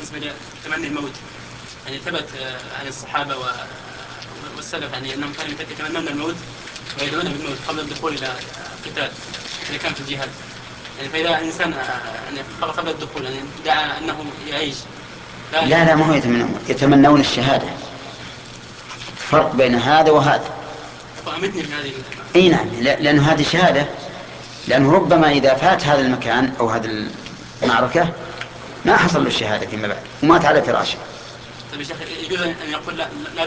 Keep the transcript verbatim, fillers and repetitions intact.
بالنسبة لتمني الموت، يعني ثبت عن الصحابة والسلف يعني أنهم كانوا يتمنون الموت ويدعون بالموت قبل الدخول إلى القتال إذا كان في الجهاد. يعني فإذا الإنسان يعني قبل الدخول يعني دعا أنه يعيش لا لا ما هو يتمنون, يتمنون الشهادة. فرق بين هذا وهذا. فأمتني بهذه. اي نعم، لأن هذه شهادة، لأنه ربما إذا فات هذا المكان أو هذه المعركة ما حصل له الشهادة فيما بعد ومات على فراشه. طيب يا شيخ يجوز أن يقول لا, لا